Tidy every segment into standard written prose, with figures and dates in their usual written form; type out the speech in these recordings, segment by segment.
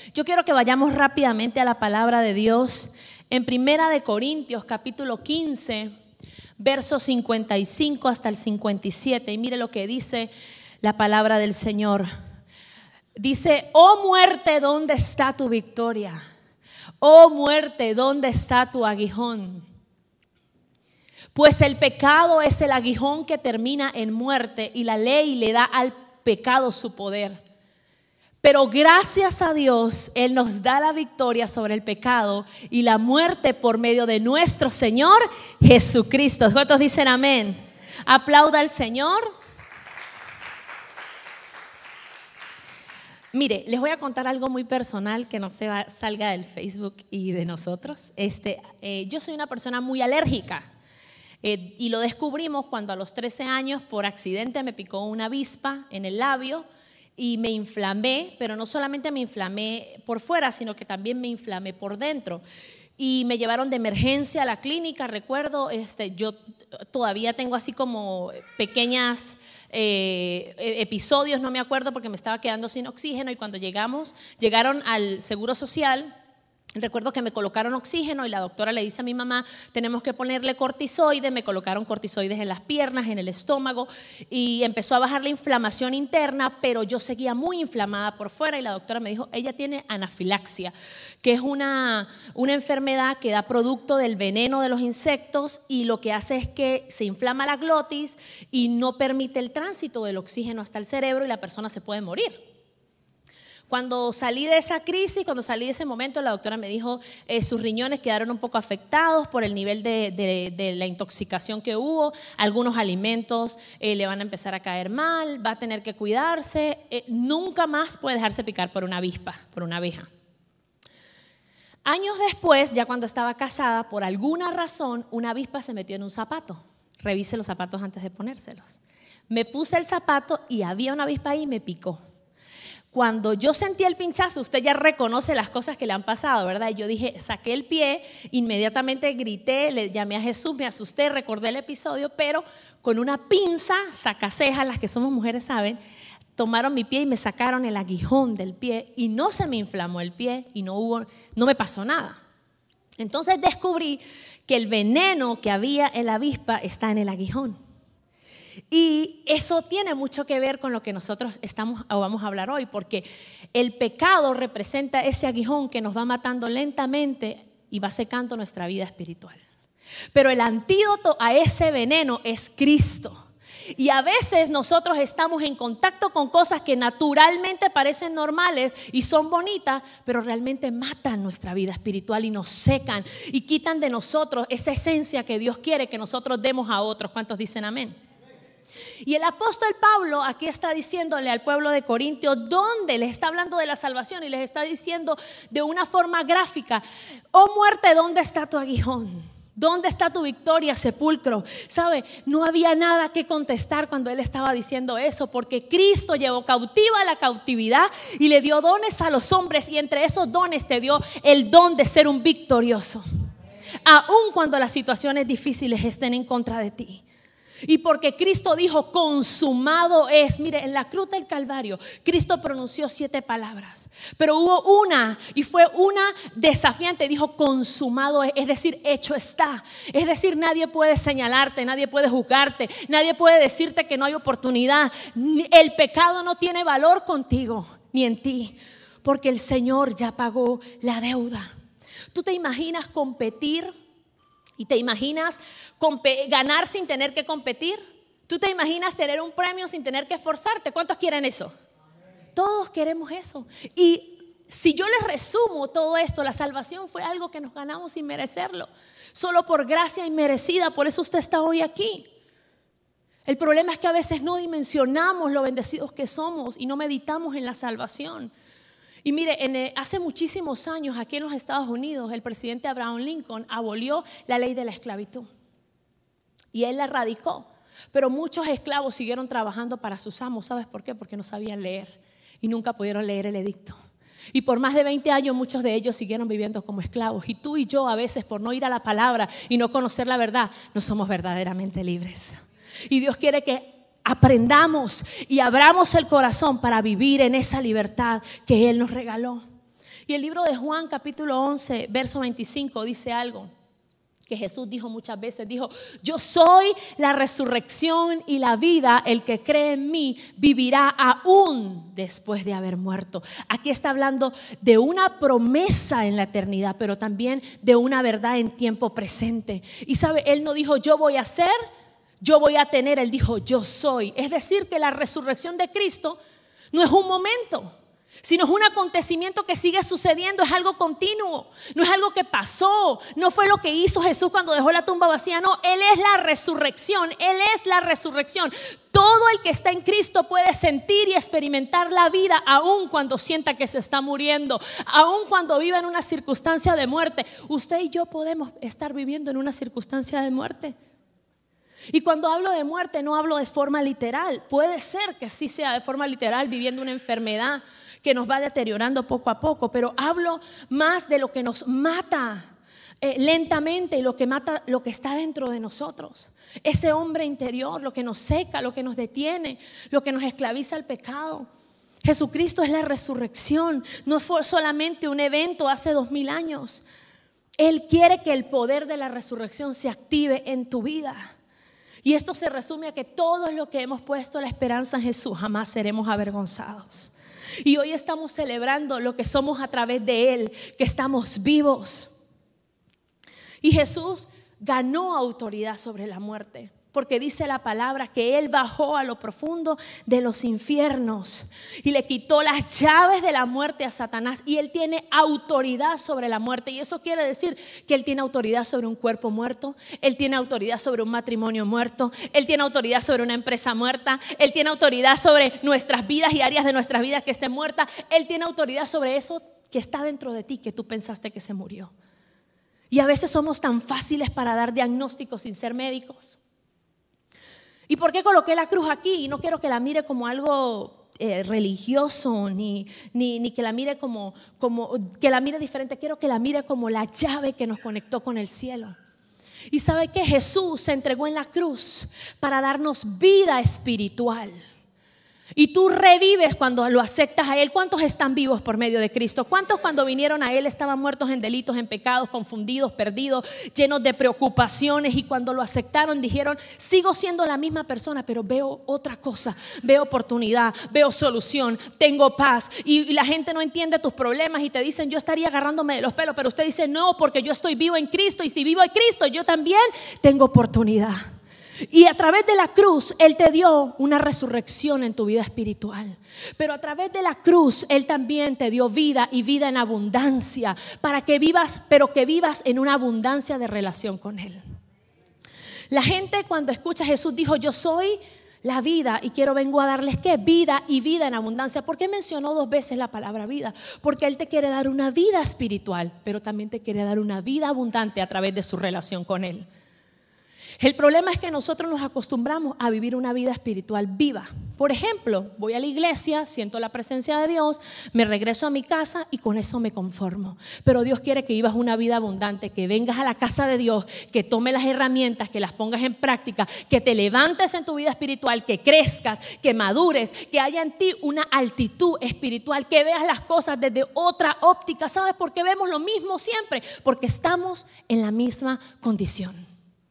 Yo quiero que vayamos rápidamente a la palabra de Dios en Primera de Corintios, capítulo 15, versos 55 hasta el 57. Y mire lo que dice la palabra del Señor. Dice: oh muerte, ¿dónde está tu victoria? Oh muerte, ¿dónde está tu aguijón? Pues el pecado es el aguijón que termina en muerte, y la ley le da al pecado su poder. Pero gracias a Dios, Él nos da la victoria sobre el pecado y la muerte por medio de nuestro Señor Jesucristo. ¿Cuántos dicen amén? Aplauda al Señor. Mire, les voy a contar algo muy personal que no salga del Facebook y de nosotros. Yo soy una persona muy alérgica. Y lo descubrimos cuando a los 13 años por accidente me picó una avispa en el labio y me inflamé, pero no solamente me inflamé por fuera, sino que también me inflamé por dentro. Y me llevaron de emergencia a la clínica, recuerdo, yo todavía tengo así como pequeñas episodios, no me acuerdo porque me estaba quedando sin oxígeno, y cuando llegaron al Seguro Social, recuerdo que me colocaron oxígeno y la doctora le dice a mi mamá: tenemos que ponerle cortisoides. Me colocaron cortisoides en las piernas, en el estómago, y empezó a bajar la inflamación interna, pero yo seguía muy inflamada por fuera, y la doctora me dijo: ella tiene anafilaxia, que es una enfermedad que da producto del veneno de los insectos, y lo que hace es que se inflama la glotis y no permite el tránsito del oxígeno hasta el cerebro y la persona se puede morir. Cuando salí de esa crisis, cuando salí de ese momento, la doctora me dijo: sus riñones quedaron un poco afectados por el nivel de la intoxicación que hubo. Algunos alimentos le van a empezar a caer mal, va a tener que cuidarse. Nunca más puede dejarse picar por una avispa, por una abeja. Años después, ya cuando estaba casada, por alguna razón, una avispa se metió en un zapato. Revise los zapatos antes de ponérselos. Me puse el zapato y había una avispa ahí y me picó. Cuando yo sentí el pinchazo, usted ya reconoce las cosas que le han pasado, ¿verdad? Y yo dije, saqué el pie, inmediatamente grité, le llamé a Jesús, me asusté, recordé el episodio, pero con una pinza sacacejas, las que somos mujeres saben, tomaron mi pie y me sacaron el aguijón del pie, y no se me inflamó el pie y no me pasó nada. Entonces descubrí que el veneno que había en la avispa está en el aguijón. Y eso tiene mucho que ver con lo que nosotros vamos a hablar hoy, porque el pecado representa ese aguijón que nos va matando lentamente y va secando nuestra vida espiritual. Pero el antídoto a ese veneno es Cristo. Y a veces nosotros estamos en contacto con cosas que naturalmente parecen normales y son bonitas, pero realmente matan nuestra vida espiritual y nos secan y quitan de nosotros esa esencia que Dios quiere que nosotros demos a otros. ¿Cuántos dicen amén? Y el apóstol Pablo aquí está diciéndole al pueblo de Corintios, ¿dónde? Les está hablando de la salvación y les está diciendo de una forma gráfica: oh muerte, ¿dónde está tu aguijón? ¿Dónde está tu victoria, sepulcro? ¿Sabe? No había nada que contestar cuando él estaba diciendo eso, porque Cristo llevó cautiva la cautividad y le dio dones a los hombres, y entre esos dones te dio el don de ser un victorioso, aun cuando las situaciones difíciles estén en contra de ti. Y porque Cristo dijo: consumado es. Mire, en la cruz del Calvario Cristo pronunció 7 palabras, pero hubo una, y fue una desafiante. Dijo: consumado es decir, hecho está. Es decir, nadie puede señalarte, nadie puede juzgarte, nadie puede decirte que no hay oportunidad. El pecado no tiene valor contigo ni en ti, porque el Señor ya pagó la deuda. ¿Tú te imaginas competir? ¿Y te imaginas ganar sin tener que competir? ¿Tú te imaginas tener un premio sin tener que esforzarte? ¿Cuántos quieren eso? Todos queremos eso. Y si yo les resumo todo esto, la salvación fue algo que nos ganamos sin merecerlo, solo por gracia inmerecida. Por eso usted está hoy aquí. El problema es que a veces no dimensionamos lo bendecidos que somos y no meditamos en la salvación. Y mire, hace muchísimos años aquí en los Estados Unidos, el presidente Abraham Lincoln abolió la ley de la esclavitud y él la erradicó, pero muchos esclavos siguieron trabajando para sus amos. ¿Sabes por qué? Porque no sabían leer y nunca pudieron leer el edicto. Y por más de 20 años muchos de ellos siguieron viviendo como esclavos. Y tú y yo a veces, por no ir a la palabra y no conocer la verdad, no somos verdaderamente libres. Y Dios quiere que aprendamos y abramos el corazón para vivir en esa libertad que Él nos regaló. Y el libro de Juan capítulo 11 verso 25 dice algo que Jesús dijo muchas veces. Dijo: yo soy la resurrección y la vida. El que cree en mí vivirá aún después de haber muerto. Aquí está hablando de una promesa en la eternidad, pero también de una verdad en tiempo presente. Y sabe, Él no dijo yo voy a ser, yo voy a tener. Él dijo yo soy. Es decir, que la resurrección de Cristo no es un momento, sino es un acontecimiento que sigue sucediendo, es algo continuo, no es algo que pasó, no fue lo que hizo Jesús cuando dejó la tumba vacía, no, Él es la resurrección, Él es la resurrección. Todo el que está en Cristo puede sentir y experimentar la vida aun cuando sienta que se está muriendo, aun cuando viva en una circunstancia de muerte. Usted y yo podemos estar viviendo en una circunstancia de muerte. Y cuando hablo de muerte no hablo de forma literal, puede ser que sí sea de forma literal, viviendo una enfermedad que nos va deteriorando poco a poco, pero hablo más de lo que nos mata lentamente y lo que mata lo que está dentro de nosotros. Ese hombre interior, lo que nos seca, lo que nos detiene, lo que nos esclaviza al pecado. Jesucristo es la resurrección, no fue solamente un evento hace 2000 años. Él quiere que el poder de la resurrección se active en tu vida. Y esto se resume a que todos los que hemos puesto la esperanza en Jesús jamás seremos avergonzados. Y hoy estamos celebrando lo que somos a través de Él, que estamos vivos. Y Jesús ganó autoridad sobre la muerte, porque dice la palabra que Él bajó a lo profundo de los infiernos y le quitó las llaves de la muerte a Satanás. Y Él tiene autoridad sobre la muerte. Y eso quiere decir que Él tiene autoridad sobre un cuerpo muerto. Él tiene autoridad sobre un matrimonio muerto. Él tiene autoridad sobre una empresa muerta. Él tiene autoridad sobre nuestras vidas y áreas de nuestras vidas que estén muertas. Él tiene autoridad sobre eso que está dentro de ti, que tú pensaste que se murió. Y a veces somos tan fáciles para dar diagnósticos sin ser médicos. ¿Y por qué coloqué la cruz aquí? Y no quiero que la mire como algo religioso, ni que la mire como que la mire diferente. Quiero que la mire como la llave que nos conectó con el cielo. Y sabe que Jesús se entregó en la cruz para darnos vida espiritual. Y tú revives cuando lo aceptas a Él. ¿Cuántos están vivos por medio de Cristo? ¿Cuántos cuando vinieron a Él estaban muertos en delitos, en pecados, confundidos, perdidos, llenos de preocupaciones? Y cuando lo aceptaron dijeron: sigo siendo la misma persona, pero veo otra cosa, veo oportunidad, veo solución, tengo paz. Y la gente no entiende tus problemas y te dicen: yo estaría agarrándome de los pelos, pero usted dice: no, porque yo estoy vivo en Cristo. Y si vivo en Cristo, yo también tengo oportunidad. Y a través de la cruz Él te dio una resurrección en tu vida espiritual. Pero a través de la cruz Él también te dio vida, y vida en abundancia, para que vivas, pero que vivas en una abundancia de relación con Él. La gente cuando escucha a Jesús dijo: yo soy la vida y vengo a darles ¿qué? Vida y vida en abundancia. ¿Por qué mencionó 2 veces la palabra vida? Porque Él te quiere dar una vida espiritual, pero también te quiere dar una vida abundante a través de su relación con Él. El problema es que nosotros nos acostumbramos a vivir una vida espiritual viva. Por ejemplo, voy a la iglesia, siento la presencia de Dios, me regreso a mi casa y con eso me conformo. Pero Dios quiere que vivas una vida abundante, que vengas a la casa de Dios, que tomes las herramientas, que las pongas en práctica, que te levantes en tu vida espiritual, que crezcas, que madures, que haya en ti una altitud espiritual, que veas las cosas desde otra óptica. ¿Sabes por qué vemos lo mismo siempre? Porque estamos en la misma condición.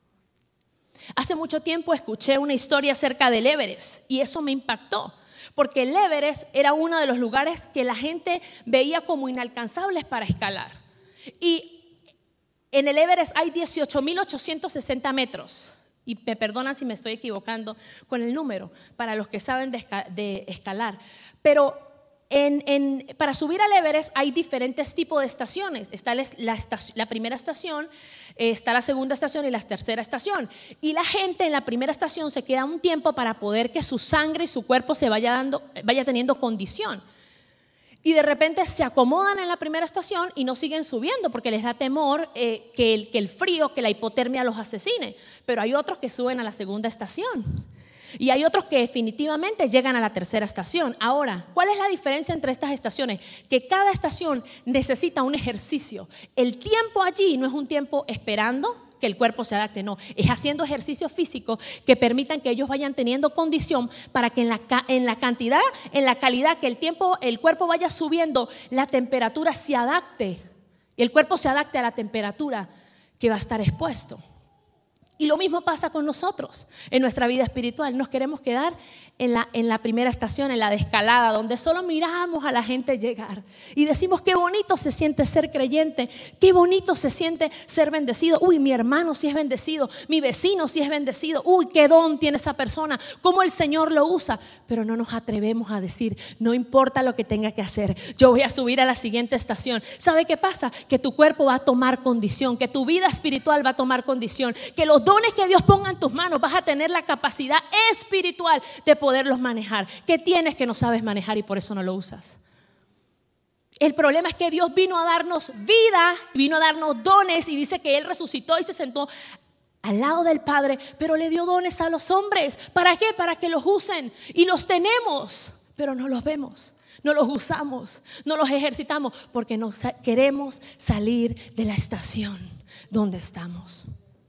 Hace mucho tiempo escuché una historia acerca del Everest y eso me impactó, porque el Everest era uno de los lugares que la gente veía como inalcanzables para escalar. Y en el Everest hay 18.860 metros. Y me perdonan si me estoy equivocando con el número, para los que saben de escalar. Pero para subir al Everest hay diferentes tipos de estaciones. Está la primera estación, está la segunda estación y la tercera estación. Y la gente en la primera estación se queda un tiempo para poder que su sangre y su cuerpo se vaya teniendo condición. Y de repente se acomodan en la primera estación y no siguen subiendo porque les da temor que el frío, que la hipotermia los asesine. Pero hay otros que suben a la segunda estación. Y hay otros que definitivamente llegan a la tercera estación. Ahora, ¿cuál es la diferencia entre estas estaciones? Que cada estación necesita un ejercicio. El tiempo allí no es un tiempo esperando que el cuerpo se adapte, no, es haciendo ejercicios físicos que permitan que ellos vayan teniendo condición para que en la cantidad, en la calidad que el cuerpo vaya subiendo, la temperatura se adapte y el cuerpo se adapte a la temperatura que va a estar expuesto. Y lo mismo pasa con nosotros en nuestra vida espiritual. Nos queremos quedar en la primera estación, en la de escalada, donde solo miramos a la gente llegar y decimos qué bonito se siente ser creyente, qué bonito se siente ser bendecido. Uy, mi hermano sí es bendecido, mi vecino sí es bendecido. Uy, qué don tiene esa persona, cómo el Señor lo usa. Pero no nos atrevemos a decir, no importa lo que tenga que hacer, yo voy a subir a la siguiente estación. ¿Sabe qué pasa? Que tu cuerpo va a tomar condición, que tu vida espiritual va a tomar condición, que los dones que Dios ponga en tus manos vas a tener la capacidad espiritual de poderlos manejar. ¿Qué tienes que no sabes manejar y por eso no lo usas? El problema es que Dios vino a darnos vida, vino a darnos dones y dice que Él resucitó y se sentó al lado del Padre, pero le dio dones a los hombres. ¿Para qué? Para que los usen. Y los tenemos, pero no los vemos, no los usamos, no los ejercitamos porque no queremos salir de la estación donde estamos.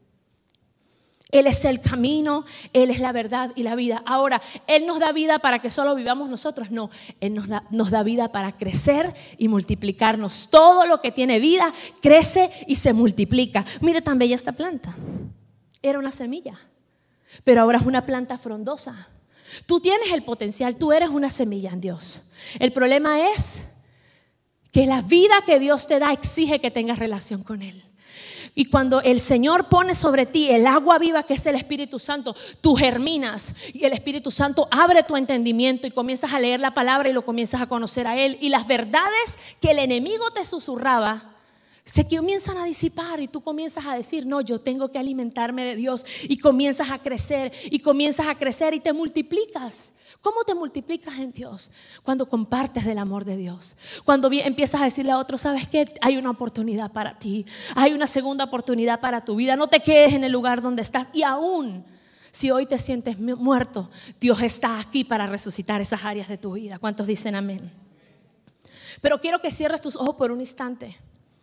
Él es el camino, Él es la verdad y la vida. Ahora, Él nos da vida para que solo vivamos nosotros. No, Él nos da vida para crecer y multiplicarnos. Todo lo que tiene vida crece y se multiplica. Mire tan bella esta planta. Era una semilla, pero ahora es una planta frondosa. Tú tienes el potencial, tú eres una semilla en Dios. El problema es que la vida que Dios te da exige que tengas relación con Él. Y cuando el Señor pone sobre ti el agua viva que es el Espíritu Santo, tú germinas y el Espíritu Santo abre tu entendimiento y comienzas a leer la palabra y lo comienzas a conocer a Él. Y las verdades que el enemigo te susurraba se comienzan a disipar y tú comienzas a decir, no, yo tengo que alimentarme de Dios. Y comienzas a crecer y comienzas a crecer y te multiplicas. ¿Cómo te multiplicas en Dios? Cuando compartes del amor de Dios. Cuando empiezas a decirle a otros, ¿sabes qué? Hay una oportunidad para ti. Hay una segunda oportunidad para tu vida. No te quedes en el lugar donde estás. Y aún si hoy te sientes muerto, Dios está aquí para resucitar esas áreas de tu vida. ¿Cuántos dicen amén? Pero quiero que cierres tus ojos por un instante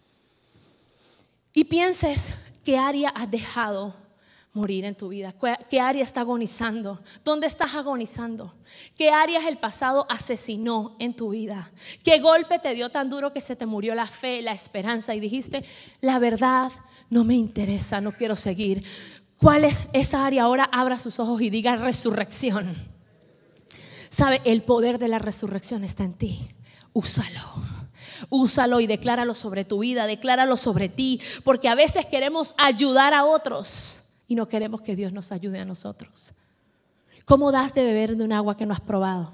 y pienses qué área has dejado morir en tu vida. ¿Qué área está agonizando? ¿Dónde estás agonizando? ¿Qué áreas el pasado asesinó en tu vida? ¿Qué golpe te dio tan duro que se te murió la fe, la esperanza y dijiste, la verdad no me interesa, no quiero seguir? ¿Cuál es esa área? Ahora abra sus ojos y diga resurrección. ¿Sabe? El poder de la resurrección está en ti. Úsalo y decláralo sobre tu vida, decláralo sobre ti, porque a veces queremos ayudar a otros y no queremos que Dios nos ayude a nosotros. ¿Cómo das de beber de un agua que no has probado?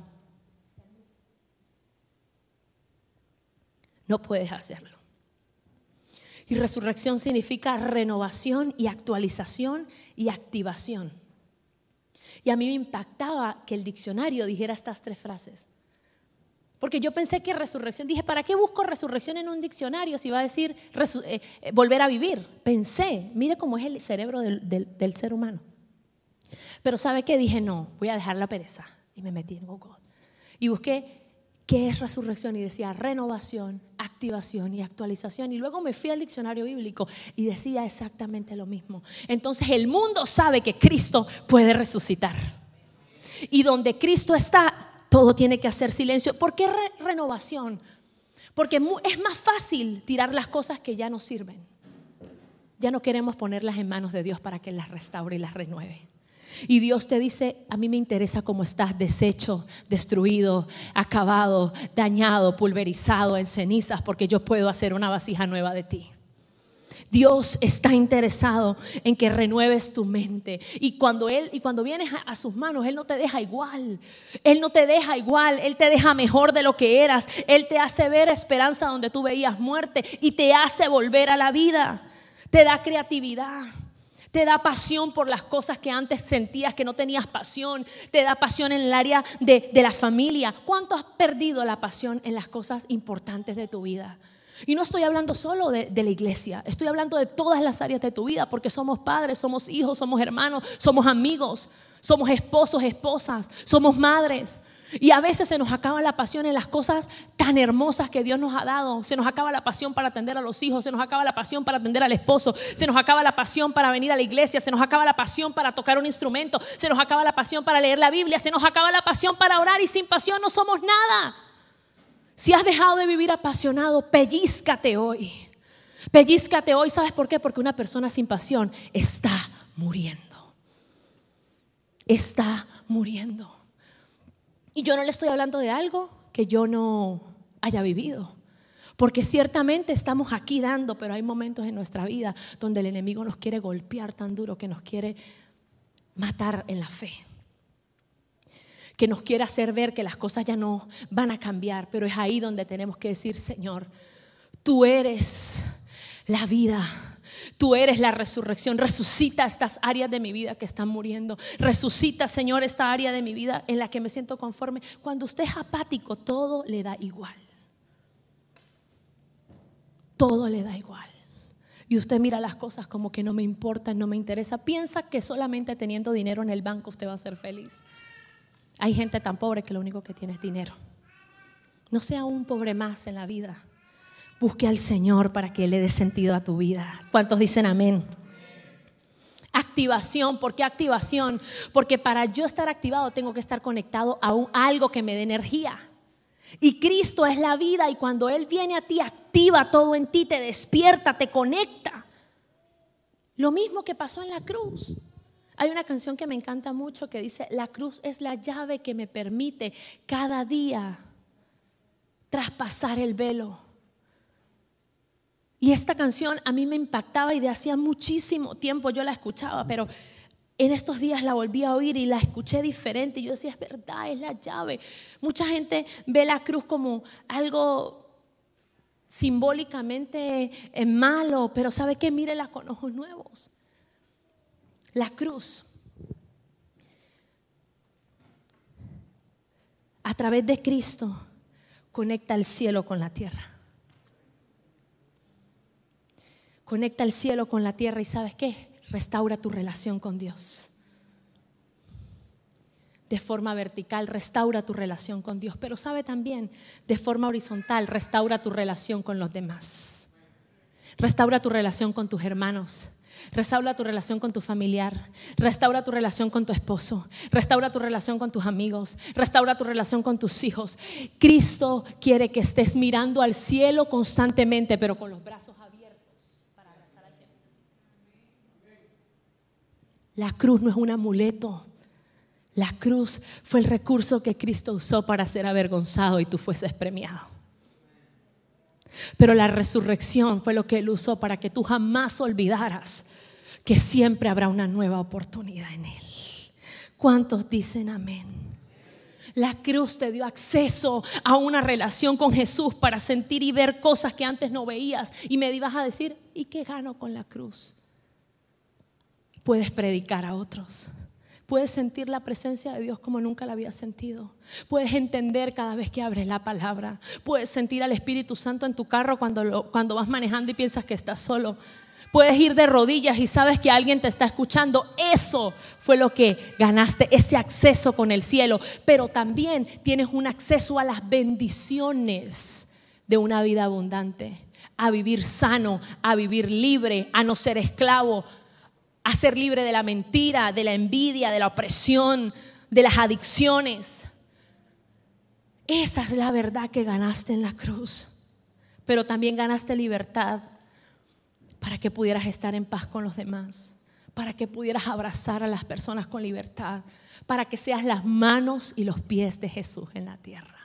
No puedes hacerlo. Y resurrección significa renovación y actualización y activación. Y a mí me impactaba que el diccionario dijera estas 3 frases. Porque yo pensé que resurrección, dije, ¿para qué busco resurrección en un diccionario si va a decir volver a vivir? Pensé, mire cómo es el cerebro del ser humano. Pero ¿sabe qué? Dije, no, voy a dejar la pereza. Y me metí en Google. Y busqué qué es resurrección y decía renovación, activación y actualización. Y luego me fui al diccionario bíblico y decía exactamente lo mismo. Entonces el mundo sabe que Cristo puede resucitar. Y donde Cristo está, todo tiene que hacer silencio. ¿Por qué renovación? Porque es más fácil tirar las cosas que ya no sirven. Ya no queremos ponerlas en manos de Dios para que las restaure y las renueve. Y Dios te dice, a mí me interesa cómo estás, deshecho, destruido, acabado, dañado, pulverizado en cenizas, porque yo puedo hacer una vasija nueva de ti. Dios está interesado en que renueves tu mente. Y cuando vienes a sus manos, Él no te deja igual. Él no te deja igual. Él te deja mejor de lo que eras. Él te hace ver esperanza donde tú veías muerte y te hace volver a la vida. Te da creatividad. Te da pasión por las cosas que antes sentías que no tenías pasión. Te da pasión en el área de la familia. ¿Cuánto has perdido la pasión en las cosas importantes de tu vida? Y no estoy hablando solo de la iglesia, estoy hablando de todas las áreas de tu vida, porque somos padres, somos hijos, somos hermanos, somos amigos, somos esposos, esposas, somos madres. Y a veces se nos acaba la pasión en las cosas tan hermosas que Dios nos ha dado. Se nos acaba la pasión para atender a los hijos, se nos acaba la pasión para atender al esposo, se nos acaba la pasión para venir a la iglesia, se nos acaba la pasión para tocar un instrumento, se nos acaba la pasión para leer la Biblia, se nos acaba la pasión para orar, y sin pasión no somos nada. Si has dejado de vivir apasionado, pellízcate hoy. Pellízcate hoy. ¿Sabes por qué? Porque una persona sin pasión está muriendo. Está muriendo. Y yo no le estoy hablando de algo que yo no haya vivido, porque ciertamente estamos aquí dando, pero hay momentos en nuestra vida donde el enemigo nos quiere golpear tan duro, que nos quiere matar en la fe, que nos quiere hacer ver que las cosas ya no van a cambiar. Pero es ahí donde tenemos que decir: Señor, tú eres la vida, tú eres la resurrección. Resucita estas áreas de mi vida que están muriendo. Resucita, Señor, esta área de mi vida en la que me siento conforme. Cuando usted es apático, todo le da igual. Todo le da igual. Y usted mira las cosas como que no me importan, no me interesa. Piensa que solamente teniendo dinero en el banco usted va a ser feliz. Hay gente tan pobre que lo único que tiene es dinero. No sea un pobre más en la vida. Busque al Señor para que Él le dé sentido a tu vida. ¿Cuántos dicen amén? Activación. ¿Por qué activación? Porque para yo estar activado tengo que estar conectado a algo que me dé energía. Y Cristo es la vida, y cuando Él viene a ti, activa todo en ti, te despierta, te conecta. Lo mismo que pasó en la cruz. Hay una canción que me encanta mucho que dice: la cruz es la llave que me permite cada día traspasar el velo. Y esta canción a mí me impactaba, y de hacía muchísimo tiempo yo la escuchaba, pero en estos días la volví a oír y la escuché diferente. Y yo decía: es verdad, es la llave. Mucha gente ve la cruz como algo simbólicamente malo, pero ¿sabe qué? Mírela con ojos nuevos. La cruz, a través de Cristo, conecta el cielo con la tierra. Conecta el cielo con la tierra. ¿Y sabes qué? Restaura tu relación con Dios. De forma vertical, restaura tu relación con Dios. Pero sabe también, de forma horizontal, restaura tu relación con los demás. Restaura tu relación con tus hermanos. Restaura tu relación con tu familiar. Restaura tu relación con tu esposo. Restaura tu relación con tus amigos. Restaura tu relación con tus hijos. Cristo quiere que estés mirando al cielo constantemente, pero con los brazos abiertos para abrazar al que necesita. La cruz no es un amuleto. La cruz fue el recurso que Cristo usó para ser avergonzado y tú fueses premiado. Pero la resurrección fue lo que Él usó para que tú jamás olvidaras que siempre habrá una nueva oportunidad en Él. ¿Cuántos dicen amén? La cruz te dio acceso a una relación con Jesús para sentir y ver cosas que antes no veías. Y me ibas a decir: ¿y qué gano con la cruz? Puedes predicar a otros. Puedes sentir la presencia de Dios como nunca la habías sentido. Puedes entender cada vez que abres la palabra. Puedes sentir al Espíritu Santo en tu carro cuando vas manejando y piensas que estás solo. Puedes ir de rodillas y sabes que alguien te está escuchando. Eso fue lo que ganaste, ese acceso con el cielo. Pero también tienes un acceso a las bendiciones de una vida abundante. A vivir sano, a vivir libre, a no ser esclavo, a ser libre de la mentira, de la envidia, de la opresión, de las adicciones. Esa es la verdad que ganaste en la cruz. Pero también ganaste libertad para que pudieras estar en paz con los demás, para que pudieras abrazar a las personas con libertad, para que seas las manos y los pies de Jesús en la tierra.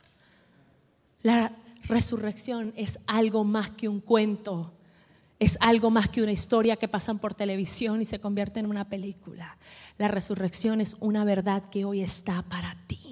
La resurrección es algo más que un cuento. Es algo más que una historia que pasan por televisión y se convierte en una película. La resurrección es una verdad que hoy está para ti.